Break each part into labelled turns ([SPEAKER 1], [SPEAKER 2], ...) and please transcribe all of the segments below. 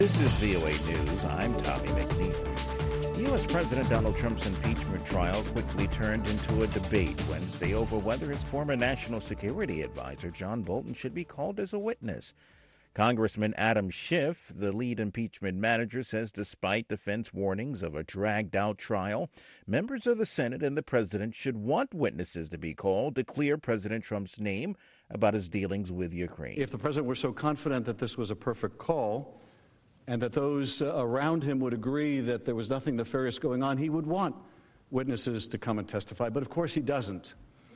[SPEAKER 1] This is VOA News. I'm Tommy McNeil. U.S. President Donald Trump's impeachment trial quickly turned into a debate Wednesday over whether his former national security advisor, John Bolton, should be called as a witness. Congressman Adam Schiff, the lead impeachment manager, says despite defense warnings of a dragged-out trial, members of the Senate and the president should want witnesses to be called to clear President Trump's name about his dealings with Ukraine.
[SPEAKER 2] If the president were so confident that this was a perfect call, and that those around him would agree that there was nothing nefarious going on, he would want witnesses to come and testify. But of course he doesn't.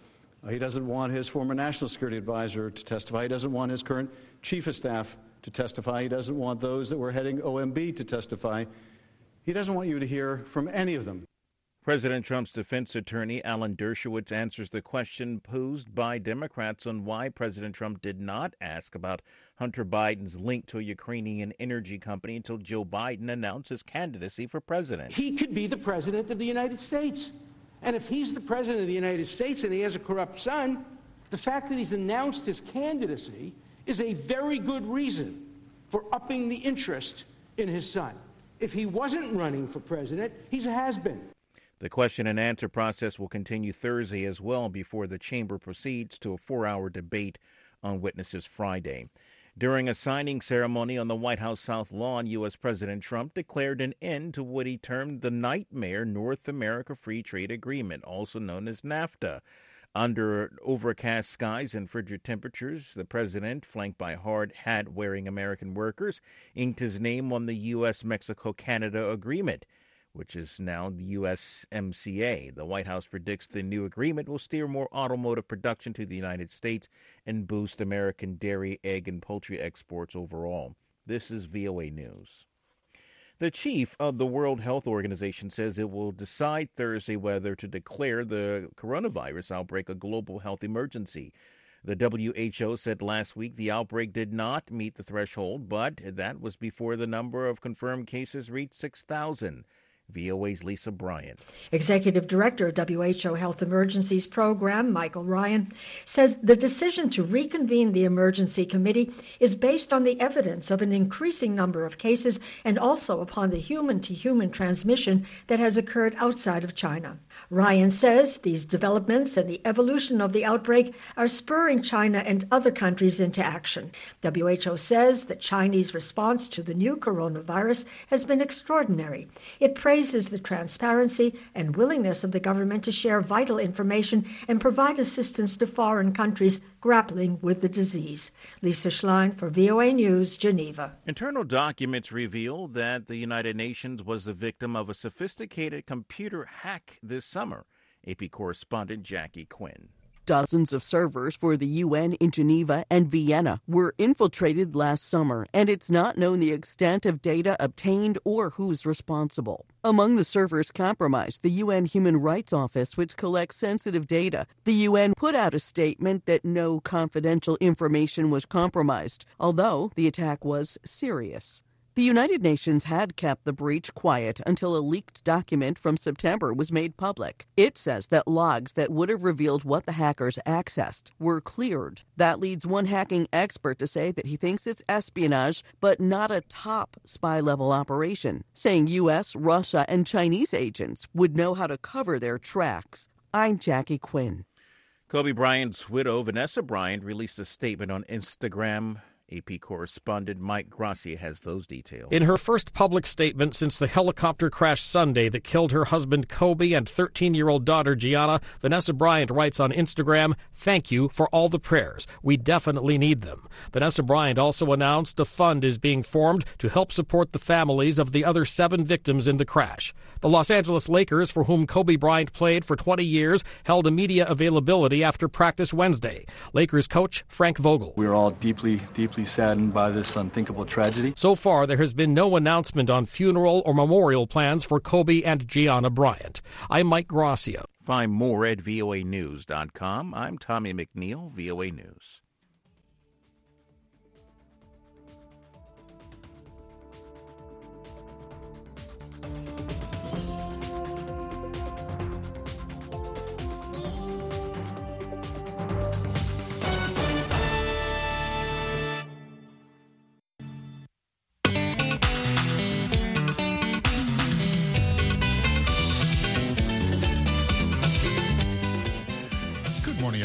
[SPEAKER 2] He doesn't want his former national security advisor to testify. He doesn't want his current chief of staff to testify. He doesn't want those that were heading OMB to testify. He doesn't want you to hear from any of them.
[SPEAKER 1] President Trump's defense attorney, Alan Dershowitz, answers the question posed by Democrats on why President Trump did not ask about Hunter Biden's link to a Ukrainian energy company until Joe Biden announced his candidacy for president.
[SPEAKER 3] He could be the president of the United States. And if he's the president of the United States and he has a corrupt son, the fact that he's announced his candidacy is a very good reason for upping the interest in his son. If he wasn't running for president, he's a has-been.
[SPEAKER 1] The question and answer process will continue Thursday as well before the chamber proceeds to a 4-hour debate on witnesses Friday. During a signing ceremony on the White House South Lawn, U.S. President Trump declared an end to what he termed the nightmare North America Free Trade Agreement, also known as NAFTA. Under overcast skies and frigid temperatures, the president, flanked by hard hat-wearing American workers, inked his name on the U.S.-Mexico-Canada agreement, which is now the USMCA. The White House predicts the new agreement will steer more automotive production to the United States and boost American dairy, egg, and poultry exports overall. This is VOA News. The chief of the World Health Organization says it will decide Thursday whether to declare the coronavirus outbreak a global health emergency. The WHO said last week the outbreak did not meet the threshold, but that was before the number of confirmed cases reached 6,000. VOA's Lisa Bryant.
[SPEAKER 4] Executive Director of WHO Health Emergencies Program, Michael Ryan, says the decision to reconvene the emergency committee is based on the evidence of an increasing number of cases and also upon the human-to-human transmission that has occurred outside of China. Ryan says these developments and the evolution of the outbreak are spurring China and other countries into action. WHO says the Chinese response to the new coronavirus has been extraordinary. It praises the transparency and willingness of the government to share vital information and provide assistance to foreign countries grappling with the disease. Lisa Schlein for VOA News, Geneva.
[SPEAKER 1] Internal documents reveal that the United Nations was the victim of a sophisticated computer hack this summer. AP correspondent Jackie Quinn.
[SPEAKER 5] Dozens of servers for the UN in Geneva and Vienna were infiltrated last summer, and it's not known the extent of data obtained or who's responsible. Among the servers compromised, the UN Human Rights Office, which collects sensitive data. The UN put out a statement that no confidential information was compromised, although the attack was serious. The United Nations had kept the breach quiet until a leaked document from September was made public. It says that logs that would have revealed what the hackers accessed were cleared. That leads one hacking expert to say that he thinks it's espionage, but not a top spy-level operation, saying U.S., Russia, and Chinese agents would know how to cover their tracks. I'm Jackie Quinn.
[SPEAKER 1] Kobe Bryant's widow, Vanessa Bryant, released a statement on Instagram. AP correspondent Mike Gracia has those details.
[SPEAKER 6] In her first public statement since the helicopter crash Sunday that killed her husband Kobe and 13-year-old daughter Gianna, Vanessa Bryant writes on Instagram, "Thank you for all the prayers. We definitely need them." Vanessa Bryant also announced a fund is being formed to help support the families of the other 7 victims in the crash. The Los Angeles Lakers, for whom Kobe Bryant played for 20 years, held a media availability after practice Wednesday. Lakers coach Frank Vogel.
[SPEAKER 7] We're all deeply saddened by this unthinkable tragedy.
[SPEAKER 6] So far, there has been no announcement on funeral or memorial plans for Kobe and Gianna Bryant. I'm Mike Gracia.
[SPEAKER 1] Find more at voanews.com. I'm Tommy McNeil, VOA News.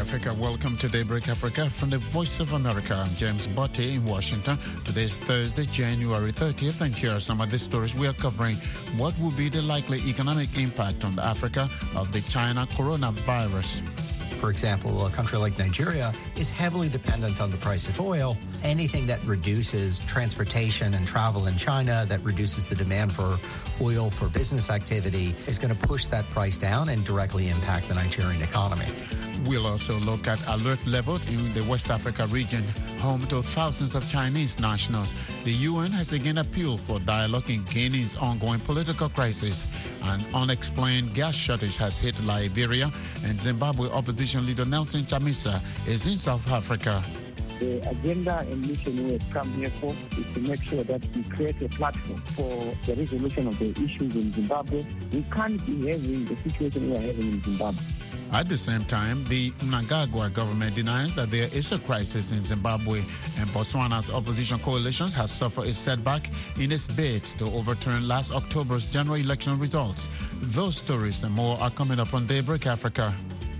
[SPEAKER 8] Africa. Welcome to Daybreak Africa from the Voice of America. I'm James Botte in Washington. Today is Thursday, January 30th, and here are some of the stories we are covering. What will be the likely economic impact on Africa of the China coronavirus?
[SPEAKER 9] For example, a country like Nigeria is heavily dependent on the price of oil. Anything that reduces transportation and travel in China, that reduces the demand for oil for business activity, is going to push that price down and directly impact the Nigerian economy.
[SPEAKER 8] We'll also look at alert levels in the West Africa region, home to thousands of Chinese nationals. The UN has again appealed for dialogue in Guinea's ongoing political crisis. An unexplained gas shortage has hit Liberia, and Zimbabwe opposition leader Nelson Chamisa is in South Africa.
[SPEAKER 10] The agenda and mission we have come here for is to make sure that we create a platform for the resolution of the issues in Zimbabwe. We can't be having the situation we are having in Zimbabwe.
[SPEAKER 8] At the same time, the Mnangagwa government denies that there is a crisis in Zimbabwe, and Botswana's opposition coalition has suffered a setback in its bid to overturn last October's general election results. Those stories and more are coming up on Daybreak Africa.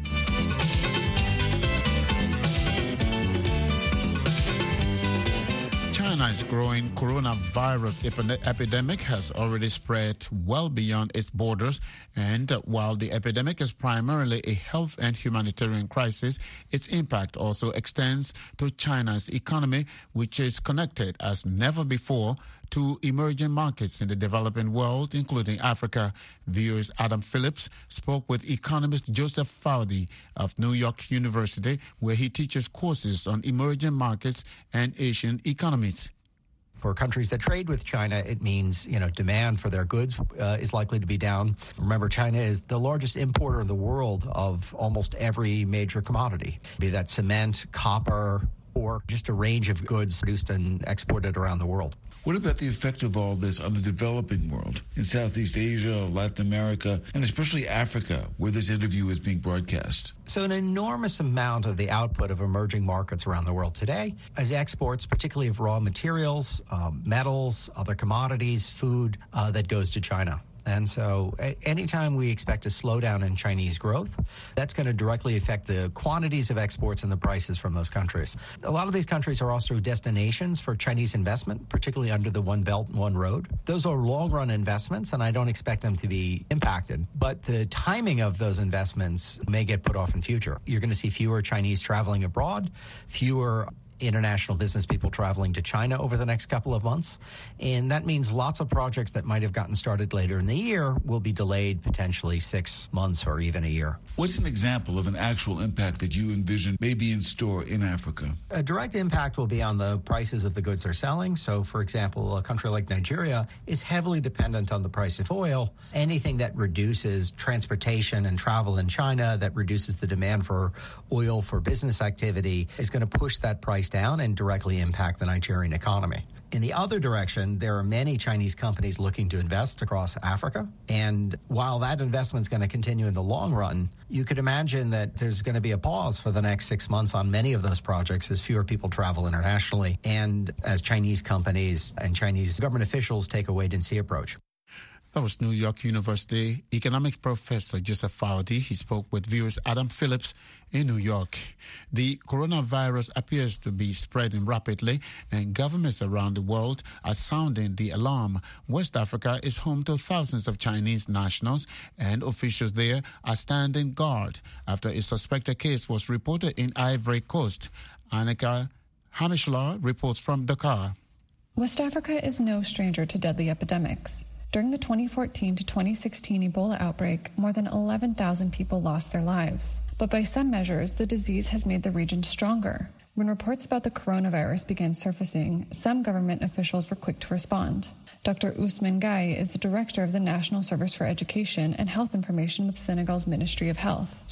[SPEAKER 8] China's growing coronavirus epidemic has already spread well beyond its borders, and while the epidemic is primarily a health and humanitarian crisis, its impact also extends to China's economy, which is connected as never before to emerging markets in the developing world, including Africa. VOA's Adam Phillips spoke with economist Joseph Faude of New York University, where he teaches courses on emerging markets and Asian economies.
[SPEAKER 9] For countries that trade with China, it means, demand for their goods is likely to be down. Remember, China is the largest importer in the world of almost every major commodity, be that cement, copper, or just a range of goods produced and exported around the world.
[SPEAKER 11] What about the effect of all this on the developing world, in Southeast Asia, Latin America, and especially Africa, where this interview is being broadcast?
[SPEAKER 9] So an enormous amount of the output of emerging markets around the world today is exports, particularly of raw materials, metals, other commodities, food, that goes to China. And so anytime we expect a slowdown in Chinese growth, that's going to directly affect the quantities of exports and the prices from those countries. A lot of these countries are also destinations for Chinese investment, particularly under the One Belt, One Road. Those are long-run investments, and I don't expect them to be impacted. But the timing of those investments may get put off in future. You're going to see fewer Chinese traveling abroad, fewer international business people traveling to China over the next couple of months. And that means lots of projects that might have gotten started later in the year will be delayed potentially 6 months or even a year.
[SPEAKER 11] What's an example of an actual impact that you envision may be in store in Africa?
[SPEAKER 9] A direct impact will be on the prices of the goods they're selling. So, for example, a country like Nigeria is heavily dependent on the price of oil. Anything that reduces transportation and travel in China, that reduces the demand for oil for business activity, is going to push that price down and directly impact the Nigerian economy. In the other direction, there are many Chinese companies looking to invest across Africa. And while that investment is going to continue in the long run, you could imagine that there's going to be a pause for the next 6 months on many of those projects as fewer people travel internationally and as Chinese companies and Chinese government officials take a wait-and-see approach.
[SPEAKER 8] That was New York University economics professor Joseph Faude. He spoke with VOA's Adam Phillips in New York. The coronavirus appears to be spreading rapidly, and governments around the world are sounding the alarm. West Africa is home to thousands of Chinese nationals, and officials there are standing guard after a suspected case was reported in Ivory Coast. Annika Hamishla reports from Dakar.
[SPEAKER 12] West Africa is no stranger to deadly epidemics. During the 2014 to 2016 Ebola outbreak, more than 11,000 people lost their lives. But by some measures, the disease has made the region stronger. When reports about the coronavirus began surfacing, some government officials were quick to respond. Dr. Ousmane Gaye is the director of the National Service for Education and Health Information with Senegal's Ministry of Health.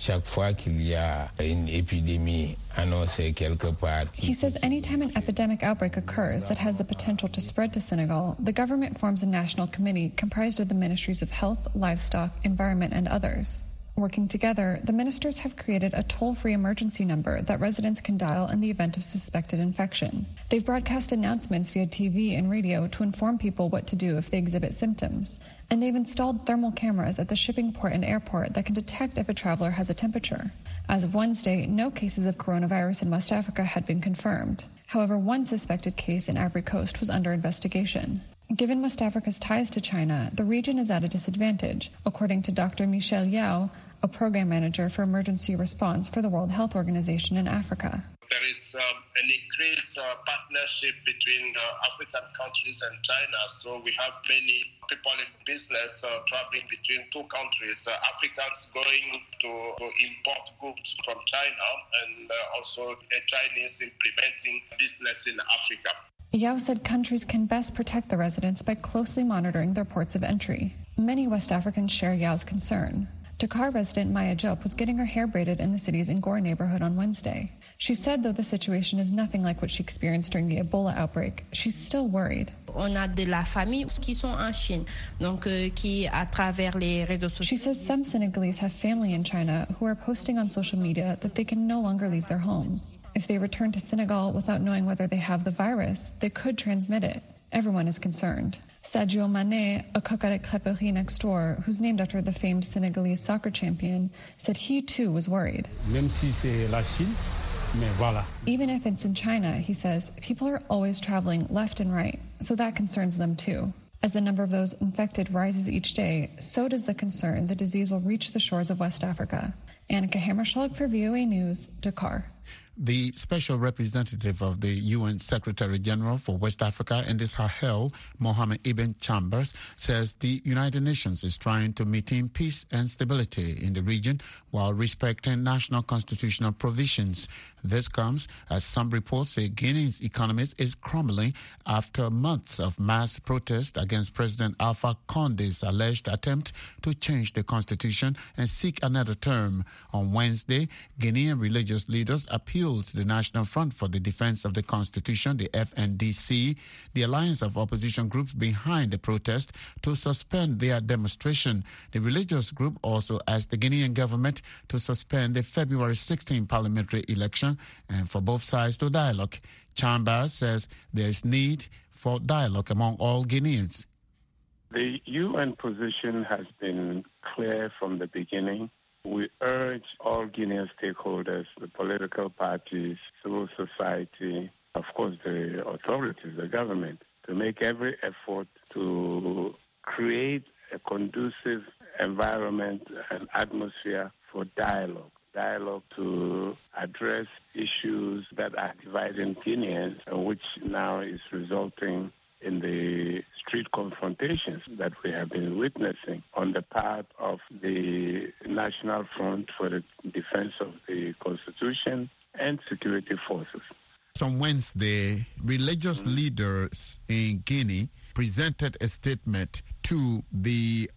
[SPEAKER 12] He says anytime an epidemic outbreak occurs that has the potential to spread to Senegal, the government forms a national committee comprised of the Ministries of Health, Livestock, Environment, and others. Working together, the ministers have created a toll-free emergency number that residents can dial in the event of suspected infection. They've broadcast announcements via TV and radio to inform people what to do if they exhibit symptoms. And they've installed thermal cameras at the shipping port and airport that can detect if a traveler has a temperature. As of Wednesday, no cases of coronavirus in West Africa had been confirmed. However, one suspected case in Ivory Coast was under investigation. Given West Africa's ties to China, the region is at a disadvantage, according to Dr. Michel Yao, a program manager for emergency response for the World Health Organization in Africa.
[SPEAKER 13] There is an increased partnership between African countries and China. So we have many people in business traveling between two countries, Africans going to import goods from China and also Chinese implementing business in Africa.
[SPEAKER 12] Yao said countries can best protect the residents by closely monitoring their ports of entry. Many West Africans share Yao's concern. Dakar resident Maya Diop was getting her hair braided in the city's Ngor neighborhood on Wednesday. She said though the situation is nothing like what she experienced during the Ebola outbreak, she's still worried. She says some Senegalese have family in China who are posting on social media that they can no longer leave their homes. If they return to Senegal without knowing whether they have the virus, they could transmit it. Everyone is concerned. Sadio Mane, a cook at a crêperie next door, who's named after the famed Senegalese soccer champion, said he too was worried. Even if it's in China, he says, people are always traveling left and right, so that concerns them too. As the number of those infected rises each day, so does the concern the disease will reach the shores of West Africa. Annika Hammerschlag for VOA News, Dakar.
[SPEAKER 8] The special representative of the UN Secretary General for West Africa and the Sahel, Mohamed Ibn Chambers, says the United Nations is trying to maintain peace and stability in the region while respecting national constitutional provisions. This comes as some reports say Guinea's economy is crumbling after months of mass protest against President Alpha Conde's alleged attempt to change the constitution and seek another term. On Wednesday, Guinean religious leaders appealed to the National Front for the Defense of the Constitution, the FNDC, the alliance of opposition groups behind the protest, to suspend their demonstration. The religious group also asked the Guinean government to suspend the February 16 parliamentary election and for both sides to dialogue. Chambers says there is need for dialogue among all Guineans.
[SPEAKER 14] The UN position has been clear from the beginning. We urge all Guinean stakeholders, the political parties, civil society, of course the authorities, the government, to make every effort to create a conducive environment and atmosphere for dialogue to address issues that are dividing Guineans, which now is resulting in the street confrontations that we have been witnessing on the part of the National Front for the Defense of the Constitution and security forces.
[SPEAKER 8] On Wednesday, religious leaders in Guinea presented a statement to the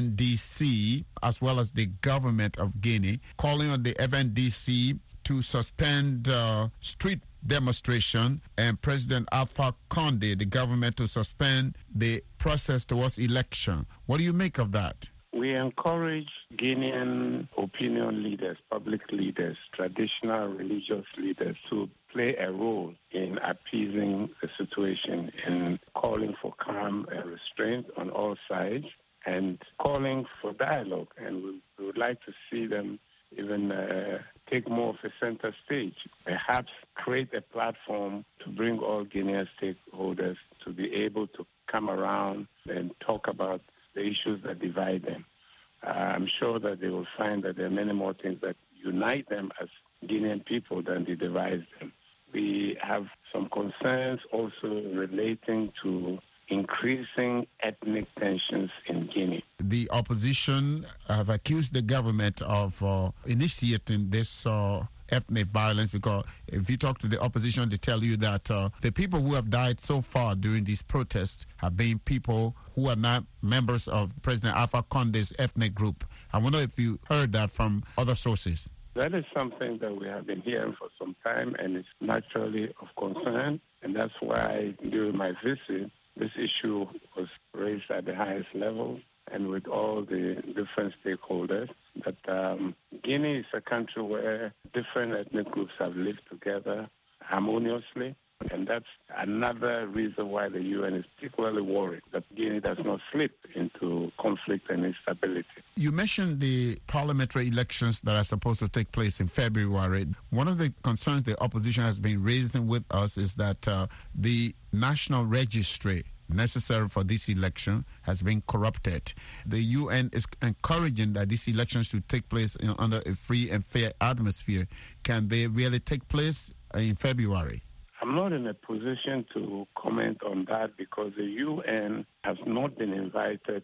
[SPEAKER 8] FNDC as well as the government of Guinea, calling on the FNDC to suspend street demonstration and President Alpha Conde, the government, to suspend the process towards election. What do you make of that?
[SPEAKER 14] We encourage Guinean opinion leaders, public leaders, traditional religious leaders to play a role in appeasing the situation, in calling for calm and restraint on all sides, and calling for dialogue. And we would like to see them even take more of a center stage, perhaps create a platform to bring all Guinean stakeholders to be able to come around and talk about the issues that divide them. I'm sure that they will find that there are many more things that unite them as Guinean people than they divide them. We have some concerns also relating to increasing ethnic tensions in Guinea.
[SPEAKER 8] The opposition have accused the government of initiating this ethnic violence, because if you talk to the opposition, they tell you that the people who have died so far during these protests have been people who are not members of President Alpha Conde's ethnic group. I wonder if you heard that from other sources.
[SPEAKER 14] That is something that we have been hearing for some time, and it's naturally of concern, and that's why during my visit, this issue was raised at the highest level and with all the different stakeholders. that Guinea is a country where different ethnic groups have lived together harmoniously. And that's another reason why the UN is particularly worried that Guinea does not slip into conflict and instability.
[SPEAKER 8] You mentioned the parliamentary elections that are supposed to take place in February. One of the concerns the opposition has been raising with us is that the national registry necessary for this election has been corrupted. The UN is encouraging that these elections should take place under a free and fair atmosphere. Can they really take place in February?
[SPEAKER 14] I'm not in a position to comment on that because the UN has not been invited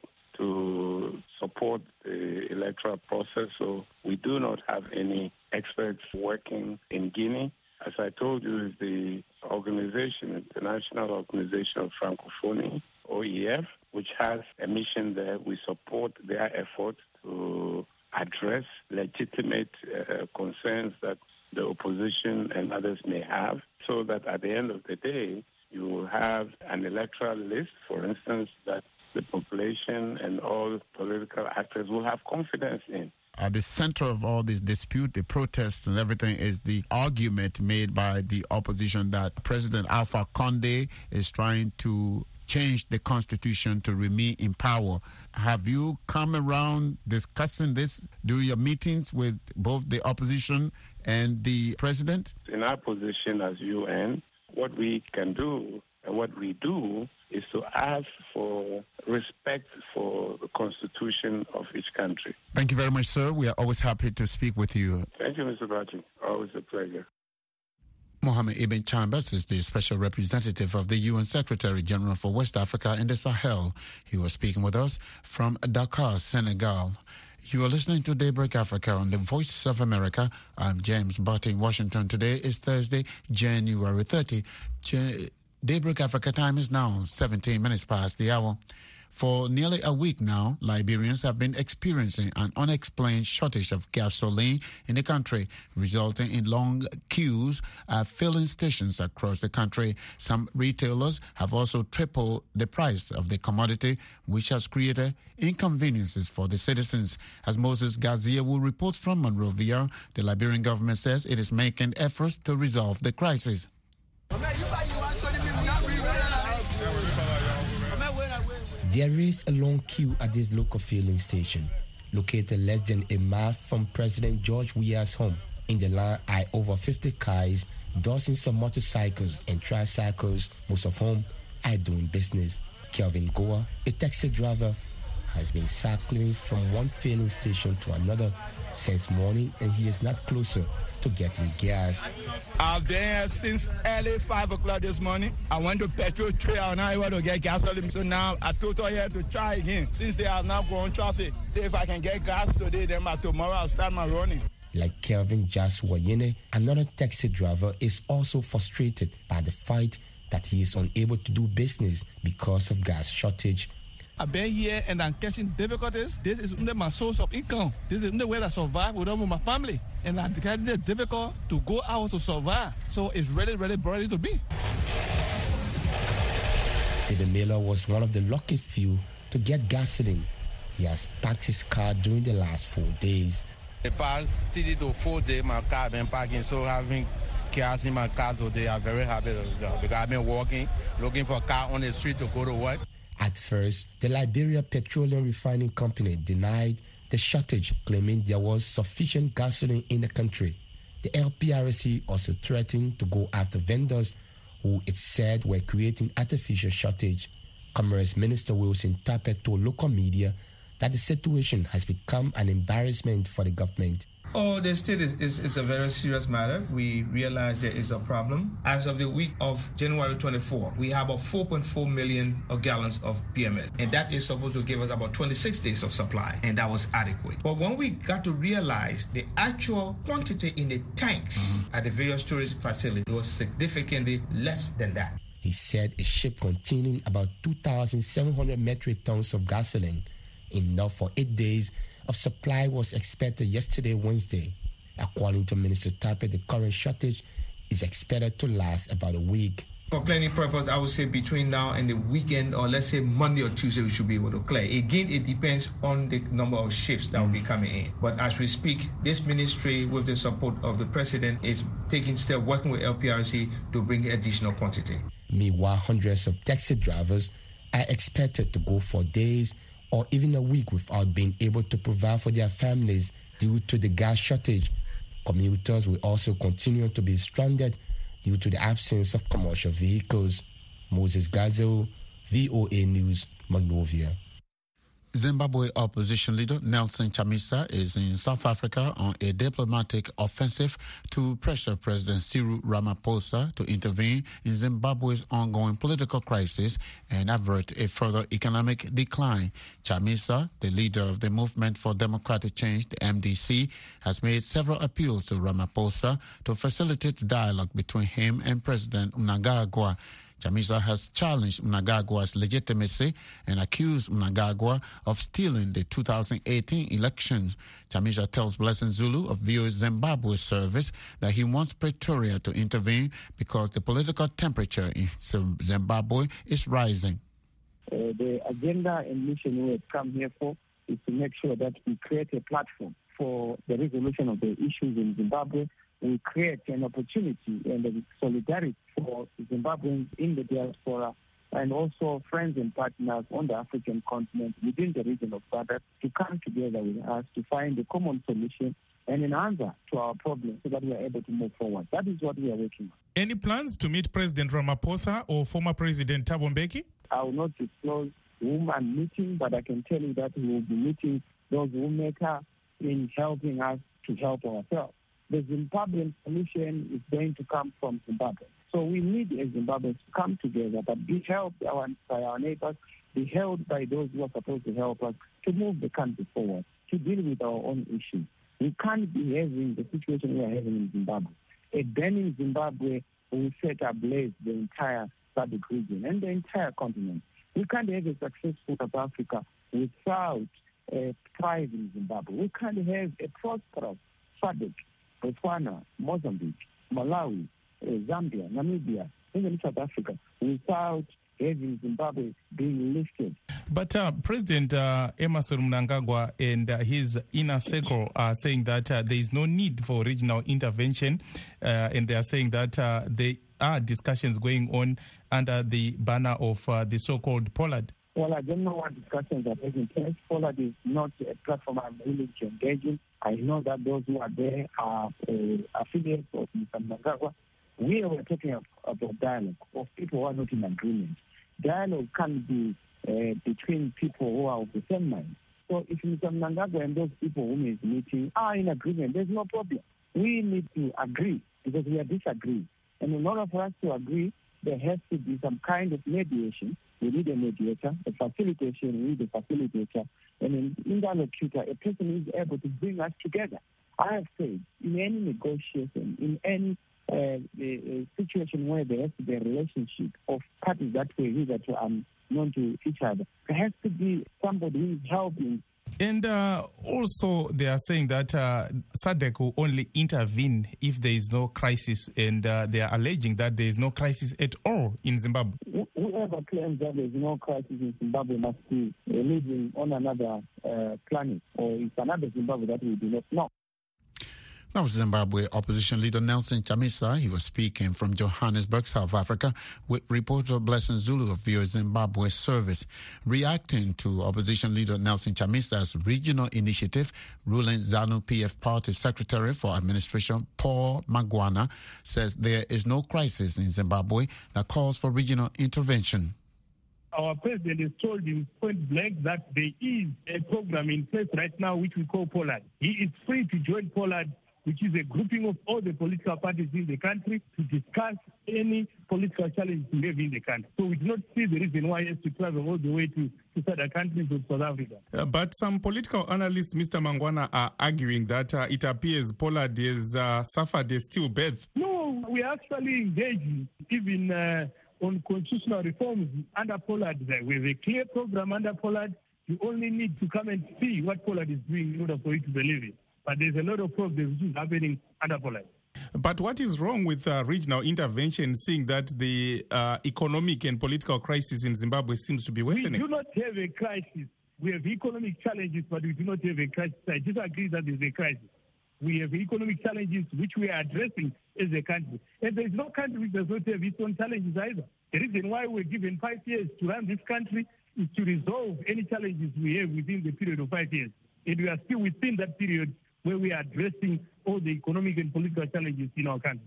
[SPEAKER 14] to support the electoral process, so we do not have any experts working in Guinea. As I told you, is the organization, International Organization of Francophonie, OEF, which has a mission there. We support their efforts to address legitimate concerns that the opposition and others may have, so that at the end of the day, you will have an electoral list, for instance, that the population and all political actors will have confidence in.
[SPEAKER 8] At the center of all this dispute, the protests and everything, is the argument made by the opposition that President Alpha Condé is trying to change the constitution to remain in power. Have you come around discussing this during your meetings with both the opposition and the president?
[SPEAKER 14] In our position as UN, what we can do and what we do is to ask for respect for the constitution of each country.
[SPEAKER 8] Thank you very much, sir. We are always happy to speak with you.
[SPEAKER 14] Thank you, Mr. Bachi. Always a pleasure.
[SPEAKER 8] Mohamed Ibn Chambers is the special representative of the UN Secretary General for West Africa and the Sahel. He was speaking with us from Dakar, Senegal. You are listening to Daybreak Africa on the Voice of America. I'm James Butt in Washington. Today is Thursday, January 30. Daybreak Africa time is now 17 minutes past the hour. For nearly a week now, Liberians have been experiencing an unexplained shortage of gasoline in the country, resulting in long queues at filling stations across the country. Some retailers have also tripled the price of the commodity, which has created inconveniences for the citizens. As Moses Gaziewu reports from Monrovia, the Liberian government says it is making efforts to resolve the crisis.
[SPEAKER 15] There is a long queue at this local filling station, located less than a mile from President George Weah's home. In the line are over 50 cars, dozens of motorcycles and tricycles, most of whom are doing business. Kelvin Goa, a taxi driver, has been cycling from one filling station to another since morning, and he is not closer to getting gas.
[SPEAKER 16] I've been here since early 5 o'clock this morning. I went to petrol trail, now I want to get gasoline. So now I told here to try again. Since they are now going traffic, if I can get gas today, then by tomorrow I'll start my running.
[SPEAKER 15] Like Kelvin Jaswayene, another taxi driver is also frustrated by the fact that he is unable to do business because of gas shortage.
[SPEAKER 16] I've been here and I'm catching difficulties. This is my source of income. This is the way I survive with my family. And I'm getting it difficult to go out to survive. So it's really, really boring to me.
[SPEAKER 15] David Miller was one of the lucky few to get gasoline. He has packed his car during the last 4 days.
[SPEAKER 17] The past 3 to 4 days, my car has been parking, so having gas in my car today, I'm very happy because I've been walking, looking for a car on the street to go to work.
[SPEAKER 15] At first, the Liberia Petroleum Refining Company denied the shortage, claiming there was sufficient gasoline in the country. The LPRC also threatened to go after vendors who it said were creating artificial shortage. Commerce Minister Wilson Tappet told local media that the situation has become an embarrassment for the government.
[SPEAKER 18] Oh, the state is a very serious matter. We realize there is a problem. As of the week of January 24, we have about 4.4 million gallons of PMS, and that is supposed to give us about 26 days of supply, and that was adequate. But when we got to realize the actual quantity in the tanks at the various storage facilities, it was significantly less than that.
[SPEAKER 15] He said a ship containing about 2,700 metric tons of gasoline, enough for 8 days of supply, was expected yesterday, Wednesday. According to Minister Tappet, the current shortage is expected to last about a week.
[SPEAKER 18] For planning purpose, I would say between now and the weekend, or let's say Monday or Tuesday, we should be able to clear. Again, it depends on the number of ships that will be coming in. But as we speak, this ministry, with the support of the president, is taking steps, working with LPRC to bring additional quantity.
[SPEAKER 15] Meanwhile, hundreds of taxi drivers are expected to go for days or even a week without being able to provide for their families due to the gas shortage. Commuters will also continue to be stranded due to the absence of commercial vehicles. Moses Gazel, VOA News, Monrovia.
[SPEAKER 8] Zimbabwe opposition leader Nelson Chamisa is in South Africa on a diplomatic offensive to pressure President Cyril Ramaphosa to intervene in Zimbabwe's ongoing political crisis and avert a further economic decline. Chamisa, the leader of the Movement for Democratic Change, the MDC, has made several appeals to Ramaphosa to facilitate dialogue between him and President Mnangagwa. Chamisa has challenged Mnangagwa's legitimacy and accused Mnangagwa of stealing the 2018 elections. Chamisa tells Blessing Zulu of VOA Zimbabwe service that he wants Pretoria to intervene because the political temperature in Zimbabwe is rising.
[SPEAKER 10] The agenda and mission we have come here for is to make sure that we create a platform for the resolution of the issues in Zimbabwe. We create an opportunity and a solidarity for Zimbabweans in the diaspora and also friends and partners on the African continent within the region of SADC to come together with us to find a common solution and an answer to our problems so that we are able to move forward. That is what we are working on.
[SPEAKER 19] Any plans to meet President Ramaphosa or former President Thabo Mbeki?
[SPEAKER 10] I will not disclose whom I'm meeting, but I can tell you that we will be meeting those who matter in helping us to help ourselves. The Zimbabwean solution is going to come from Zimbabwe. So we need as Zimbabweans to come together, but be helped by our neighbors, be held by those who are supposed to help us to move the country forward, to deal with our own issues. We can't be having the situation we are having in Zimbabwe. A burning Zimbabwe will set ablaze the entire SADC region and the entire continent. We can't have a successful South Africa without pride in Zimbabwe. We can't have a prosperous SADC, Botswana, Mozambique, Malawi, Zambia, Namibia, even South Africa, without having Zimbabwe being lifted.
[SPEAKER 19] But President Emmerson Mnangagwa and his inner circle are saying that there is no need for regional intervention, and they are saying that there are discussions going on under the banner of the so-called Pollard.
[SPEAKER 10] Well, I don't know what discussions are taking place. Pollard is not a platform I'm willing to engage in. I know that those who are there are affiliates of Mr. Mnangagwa. We were talking about dialogue of people who are not in agreement. Dialogue can be between people who are of the same mind. So if Mr. Mnangagwa and those people whom he is meeting are in agreement, there's no problem. We need to agree because we are disagreeing. And in order for us to agree, there has to be some kind of mediation. We need a mediator, a facilitation, we need a facilitator, and an interlocutor, a person who is able to bring us together. I have said, in any negotiation, in any situation where there has to be a relationship of parties that were hitherto known to each other, there has to be somebody who is helping.
[SPEAKER 19] And also they are saying that SADC will only intervene if there is no crisis, and they are alleging that there is no crisis at all in Zimbabwe.
[SPEAKER 10] Whoever claims that there is no crisis in Zimbabwe must be living on another planet, or it's another Zimbabwe that we do not know.
[SPEAKER 8] That was Zimbabwe opposition leader Nelson Chamisa. He was speaking from Johannesburg, South Africa, with reporter Blessing Zulu of VOA Zimbabwe service. Reacting to opposition leader Nelson Chamisa's regional initiative, ruling ZANU-PF Party Secretary for Administration Paul Magwana says there is no crisis in Zimbabwe that calls for regional intervention.
[SPEAKER 20] Our president has told him point blank that there is a program in place right now which we call Pollard. He is free to join Pollard, which is a grouping of all the political parties in the country to discuss any political challenge we have in the country. So we do not see the reason why he has to travel all the way to other countries of South Africa.
[SPEAKER 19] But some political analysts, Mr. Mangwana, are arguing that it appears Pollard has suffered a stillbirth.
[SPEAKER 20] No, we are actually engaging even on constitutional reforms under Pollard. We have a clear program under Pollard. You only need to come and see what Pollard is doing in order for you to believe it. But there's a lot of problems which is happening under Pollard.
[SPEAKER 19] But what is wrong with regional intervention, seeing that the economic and political crisis in Zimbabwe seems to be worsening?
[SPEAKER 20] We do not have a crisis. We have economic challenges, but we do not have a crisis. I disagree that there is a crisis. We have economic challenges which we are addressing as a country. And there is no country which does not have its own challenges either. The reason why we're given 5 years to run this country is to resolve any challenges we have within the period of 5 years. And we are still within that period where we are addressing all the economic and political challenges in our country.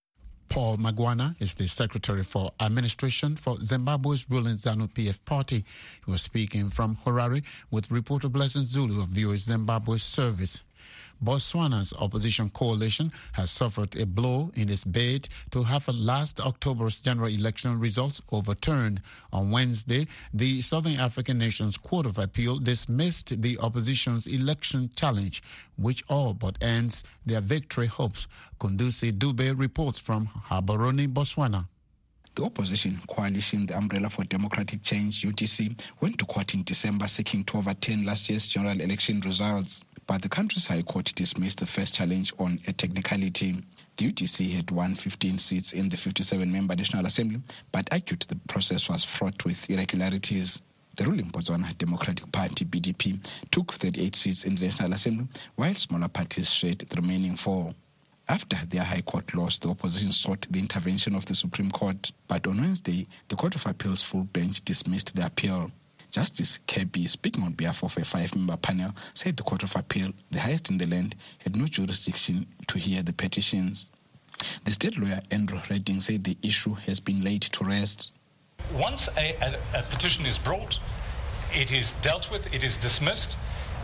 [SPEAKER 8] Paul Magwana is the Secretary for Administration for Zimbabwe's ruling ZANU-PF party. He was speaking from Harare with reporter Blessing Zulu of VOA Zimbabwe service. Botswana's opposition coalition has suffered a blow in its bid to have last October's general election results overturned. On Wednesday, the Southern African Nations Court of Appeal dismissed the opposition's election challenge, which all but ends their victory hopes. Kundusi Dube reports from Gaborone, Botswana.
[SPEAKER 21] The opposition coalition, the Umbrella for Democratic Change, UDC, went to court in December seeking to overturn last year's general election results. But the country's High Court dismissed the first challenge on a technicality. The UDC had won 15 seats in the 57-member National Assembly, but argued the process was fraught with irregularities. The ruling Botswana Democratic Party, BDP, took 38 seats in the National Assembly, while smaller parties shared the remaining 4. After their High Court loss, the opposition sought the intervention of the Supreme Court. But on Wednesday, the Court of Appeal's full bench dismissed the appeal. Justice Kirby, speaking on behalf of a 5-member panel, said the Court of Appeal, the highest in the land, had no jurisdiction to hear the petitions. The state lawyer, Andrew Redding, said the issue has been laid to rest.
[SPEAKER 22] Once a petition is brought, it is dealt with, it is dismissed.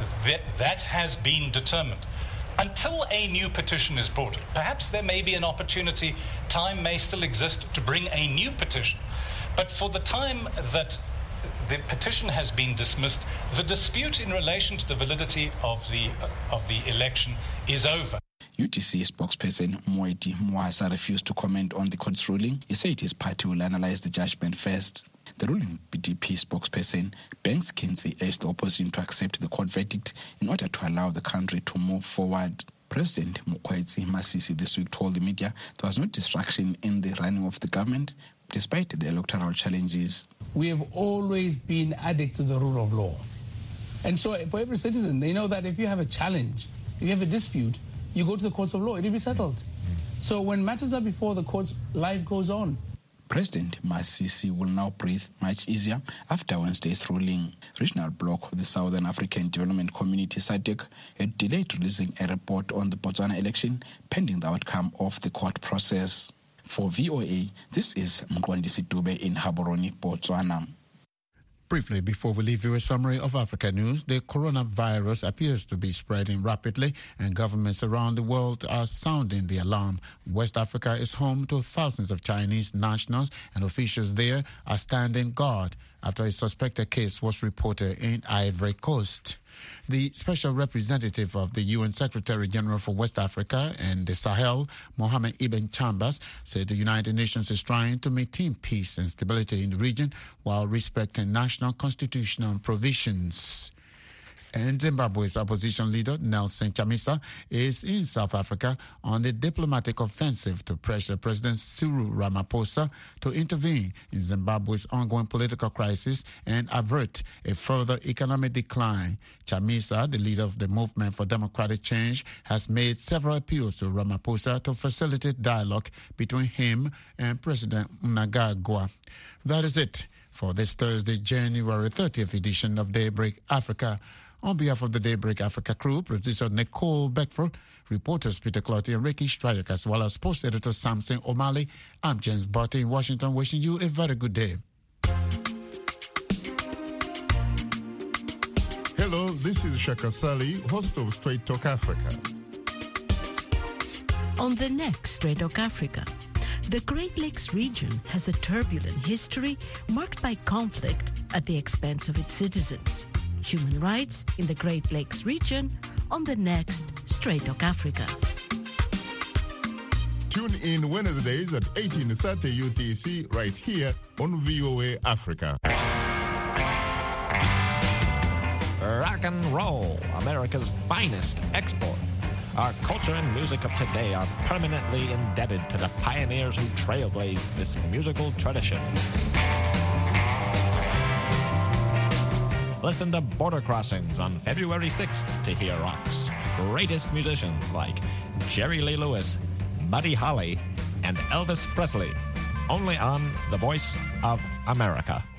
[SPEAKER 22] That has been determined. Until a new petition is brought, perhaps there may be an opportunity, time may still exist to bring a new petition. But for the time that the petition has been dismissed, the dispute in relation to the validity of the election is over.
[SPEAKER 21] UDC spokesperson Moeti Mwasa refused to comment on the court's ruling. He said his party will analyze the judgment first. The ruling BDP spokesperson Banks Kinsey urged the opposition to accept the court verdict in order to allow the country to move forward. President Mokgweetsi Masisi this week told the media there was no distraction in the running of the government despite the electoral challenges.
[SPEAKER 23] We have always been addict to the rule of law. And so for every citizen, they know that if you have a challenge, if you have a dispute, you go to the courts of law, it will be settled. So when matters are before the courts, life goes on.
[SPEAKER 21] President Masisi will now breathe much easier after Wednesday's ruling. Regional bloc of the Southern African Development Community, SADC, had delayed releasing a report on the Botswana election pending the outcome of the court process. For VOA, this is Mqondisi Dube in Gaborone, Botswana.
[SPEAKER 8] Briefly, before we leave you a summary of Africa news, the coronavirus appears to be spreading rapidly and governments around the world are sounding the alarm. West Africa is home to thousands of Chinese nationals and officials there are standing guard after a suspected case was reported in Ivory Coast. The special representative of the UN Secretary General for West Africa and the Sahel, Mohamed Ibn Chambas, said the United Nations is trying to maintain peace and stability in the region while respecting national constitutional provisions. And Zimbabwe's opposition leader, Nelson Chamisa, is in South Africa on a diplomatic offensive to pressure President Cyril Ramaphosa to intervene in Zimbabwe's ongoing political crisis and avert a further economic decline. Chamisa, the leader of the Movement for Democratic Change, has made several appeals to Ramaphosa to facilitate dialogue between him and President Mnangagwa. That is it for this Thursday, January 30th edition of Daybreak Africa. On behalf of the Daybreak Africa crew, producer Nicole Beckford, reporters Peter Clotty and Ricky Strayek, as well as post editor Samson O'Malley, I'm James Barty in Washington, wishing you a very good day.
[SPEAKER 24] Hello, this is Shaka Sali, host of Straight Talk Africa.
[SPEAKER 25] On the next Straight Talk Africa, the Great Lakes region has a turbulent history marked by conflict at the expense of its citizens. Human rights in the Great Lakes region on the next Straight Talk Africa.
[SPEAKER 24] Tune in Wednesdays at 18:30 UTC right here on VOA Africa.
[SPEAKER 26] Rock and roll, America's finest export.
[SPEAKER 2] Our culture and music of today are permanently indebted to the pioneers who trailblazed this musical tradition. Listen to Border Crossings on February 6th to hear rock's greatest musicians like Jerry Lee Lewis, Buddy Holly, and Elvis Presley. Only on The Voice of America.